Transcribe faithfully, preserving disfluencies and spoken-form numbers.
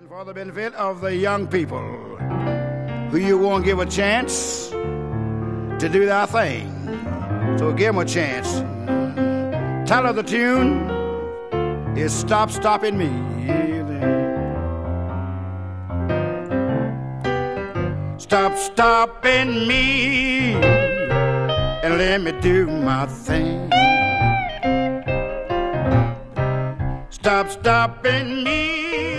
For the benefit of the young people who you won't give a chance to do their thing. So give them a chance. Title of the tune is Stop Stopping Me. Stop stopping me and let me do my thing. Stop stopping me